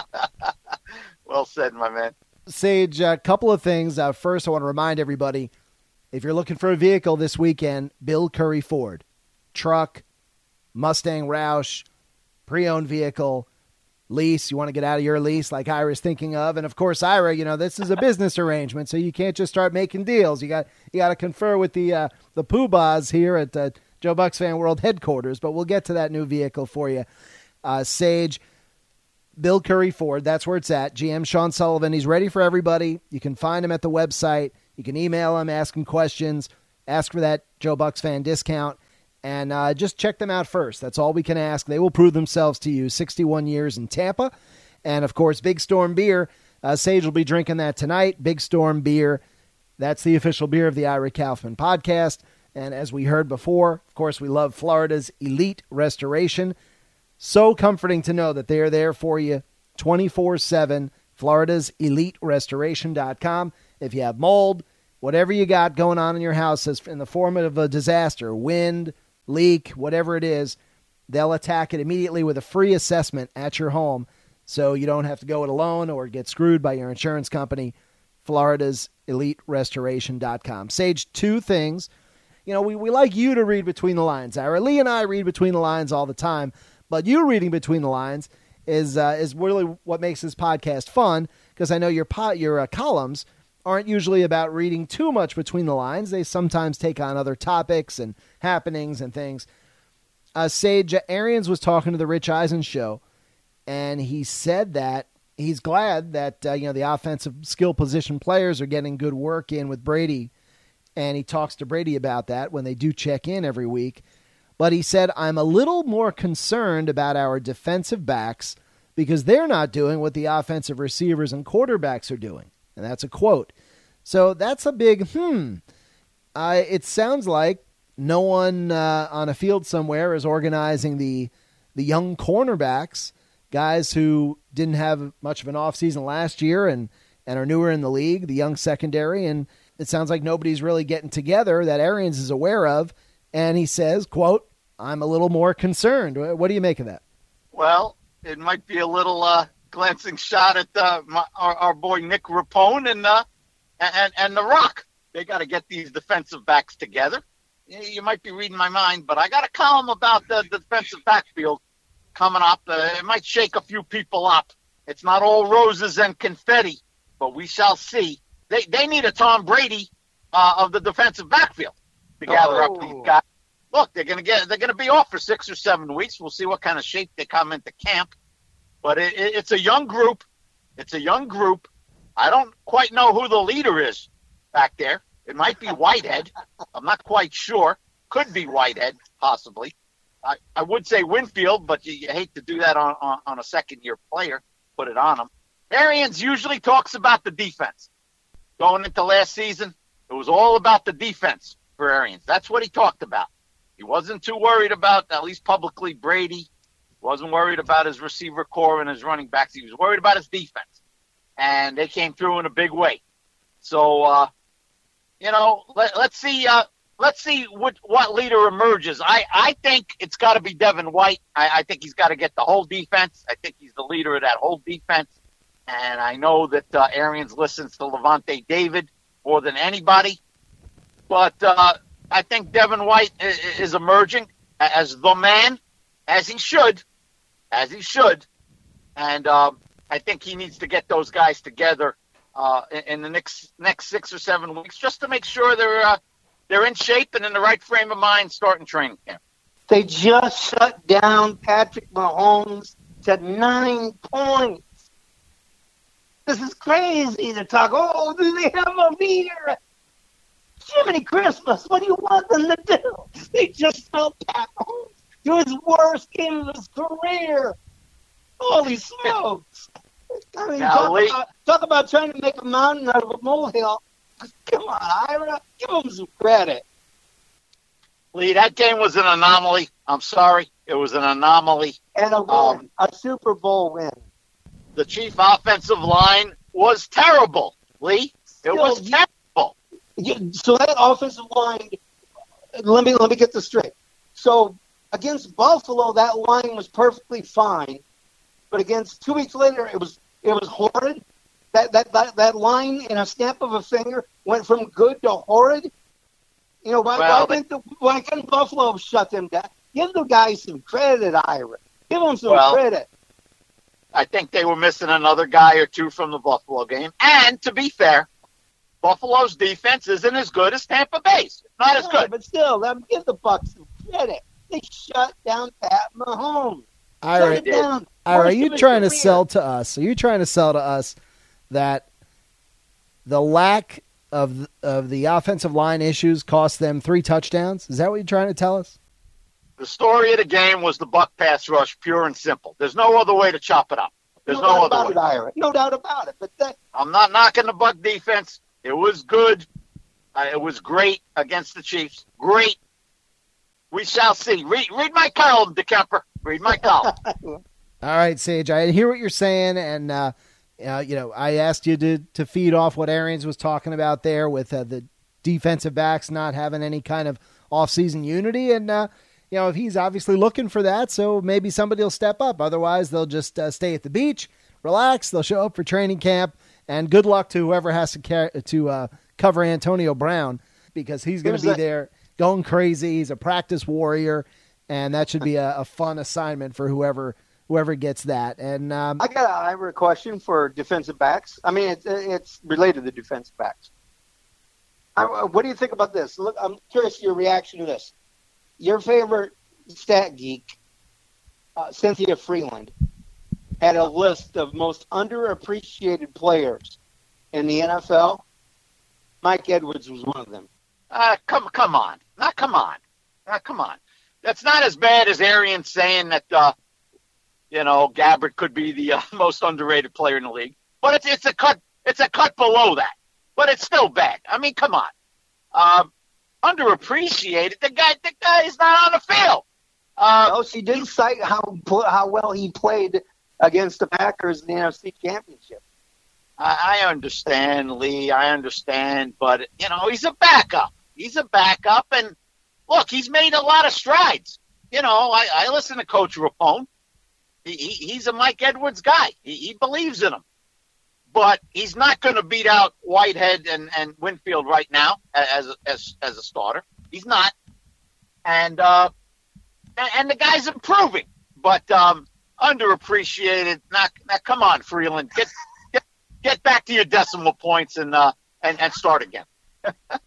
Well said, my man. Sage, a couple of things. Uh, first, I want to remind everybody, if you're looking for a vehicle this weekend, Bill Curry Ford. Truck, Mustang Roush, pre-owned vehicle, lease. You want to get out of your lease like Ira's thinking of. And, of course, Ira, you know, this is a business arrangement, so you can't just start making deals. You got you got to confer with the uh, the poobahs here at uh, Joe Bucks Fan World headquarters, but we'll get to that new vehicle for you. Uh, Sage, Bill Curry Ford, that's where it's at. G M Sean Sullivan, he's ready for everybody. You can find him at the website. You can email him, ask him questions, ask for that Joe Bucks Fan discount, and uh, just check them out first. That's all we can ask. They will prove themselves to you. sixty-one years in Tampa. And, of course, Big Storm Beer. Uh, Sage will be drinking that tonight. Big Storm Beer. That's the official beer of the Ira Kaufman podcast. And as we heard before, of course, we love Florida's Elite Restoration. So comforting to know that they are there for you twenty-four seven, Florida's Elite Restoration dot com. If you have mold, whatever you got going on in your house is in the form of a disaster, wind, leak, whatever it is, they'll attack it immediately with a free assessment at your home so you don't have to go it alone or get screwed by your insurance company. Florida's Elite Restoration dot com. Sage, two things. you know, we, we like you to read between the lines. Ira Lee and I read between the lines all the time, but you reading between the lines is uh, is really what makes this podcast fun, because I know your po- your uh, columns aren't usually about reading too much between the lines. They sometimes take on other topics and happenings and things. Uh, Sage, Arians was talking to the Rich Eisen show, and he said that he's glad that uh, you know the offensive skill position players are getting good work in with Brady, and he talks to Brady about that when they do check in every week. But he said, I'm a little more concerned about our defensive backs because they're not doing what the offensive receivers and quarterbacks are doing. And that's a quote. So that's a big hmm. Uh, it sounds like no one uh, on a field somewhere is organizing the the young cornerbacks, guys who didn't have much of an offseason last year and, and are newer in the league, the young secondary. And it sounds like nobody's really getting together that Arians is aware of. And he says, quote, I'm a little more concerned. What do you make of that? Well, it might be a little uh, glancing shot at uh, my, our, our boy Nick Rapone and, uh, and, and The Rock. They got to get these defensive backs together. You might be reading my mind, but I got a column about the defensive backfield coming up. Uh, it might shake a few people up. It's not all roses and confetti, but we shall see. They they need a Tom Brady uh, of the defensive backfield to gather Oh. up these guys. Look, they're gonna get they're gonna be off for six or seven weeks. We'll see what kind of shape they come into camp. But it, it, it's a young group. It's a young group. I don't quite know who the leader is back there. It might be Whitehead. I'm not quite sure. Could be Whitehead, possibly. I, I would say Winfield, but you, you hate to do that on, on, on a second-year player, put it on him. Arians usually talks about the defense. Going into last season, it was all about the defense for Arians. That's what he talked about. He wasn't too worried about, at least publicly, Brady. Wasn't worried about his receiver core and his running backs. He was worried about his defense. And they came through in a big way. So, uh, you know, let, let's see. Uh, let's see what what leader emerges. I, I think it's got to be Devin White. I, I think he's got to get the whole defense. I think he's the leader of that whole defense. And I know that uh, Arians listens to Levante David more than anybody. But uh, I think Devin White is, is emerging as the man, as he should, as he should. And um, I think he needs to get those guys together Uh, in, in the next next six or seven weeks, just to make sure they're uh, they're in shape and in the right frame of mind starting training camp. They just shut down Patrick Mahomes to nine points. This is crazy to talk. Oh, do they have a leader? Jiminy Christmas, what do you want them to do? They just held Pat Mahomes to his worst game of his career. Holy smokes. I mean, Now, talk, Lee- about, talk about trying to make a mountain out of a molehill. Come on, Ira. Give them some credit. Lee, that game was an anomaly. I'm sorry. It was an anomaly. And a win, Um, a Super Bowl win. The Chief offensive line was terrible, Lee. It was Still, terrible. You- So that offensive line, let me let me get this straight. So against Buffalo, that line was perfectly fine, but against two weeks later, it was it was horrid. That that that, that line in a snap of a finger went from good to horrid. You know why? Well, why, didn't the, why couldn't Buffalo shut them down? Give the guys some credit, Ira. Give them some Well, credit. I think they were missing another guy or two from the Buffalo game. And to be fair, Buffalo's defense isn't as good as Tampa Bay's. Not as Yeah, good. but still, let me give the Bucks some credit. They shut down Pat Mahomes. Ira, Shut it down. Ira, are Worst you of his trying to career. sell to us? Are you trying to sell to us that the lack of of the offensive line issues cost them three touchdowns? Is that what you're trying to tell us? The story of the game was the Buck pass rush, pure and simple. There's no other way to chop it up. There's no, no, doubt other about way. it, Ira. No doubt about it. But that, I'm not knocking the Buck defense. It was good. Uh, it was great against the Chiefs. Great. We shall see. Read, read my column, DeKemper. Read my column. All right, Sage, I hear what you're saying, and uh, uh, you know, I asked you to to feed off what Arians was talking about there with uh, the defensive backs not having any kind of off-season unity, and uh, you know, if he's obviously looking for that, so maybe somebody will step up. Otherwise, they'll just uh, stay at the beach, relax. They'll show up for training camp, and good luck to whoever has to car- to uh, cover Antonio Brown, because he's going to Here's be the- there going crazy. He's a practice warrior, and that should be a, a fun assignment for whoever whoever gets that. And um, I got a, I have a question for defensive backs. I mean, it's, it's related to defensive backs. I, what do you think about this? Look, I'm curious your reaction to this. Your favorite stat geek, uh, Cynthia Freeland, had a list of most underappreciated players in the N F L. Mike Edwards was one of them. Uh, come, come on, not come on, uh, come on. That's not as bad as Arian saying that. Uh, you know, Gabbert could be the uh, most underrated player in the league, but it's it's a cut it's a cut below that. But it's still bad. I mean, come on, um, underappreciated. The guy, the guy is not on the field. Uh, no, she did cite how how well he played against the Packers in the N F C Championship. I, I understand, Lee. I understand, but you know, he's a backup. He's a backup, and look, he's made a lot of strides. You know, I, I listen to Coach Rapone. He, he, he's a Mike Edwards guy. He, he believes in him. But he's not going to beat out Whitehead and, and Winfield right now as, as as a starter. He's not. And uh, and, and the guy's improving. But um, underappreciated. Not, not, come on, Freeland. Get, get get back to your decimal points and uh, and, and start again.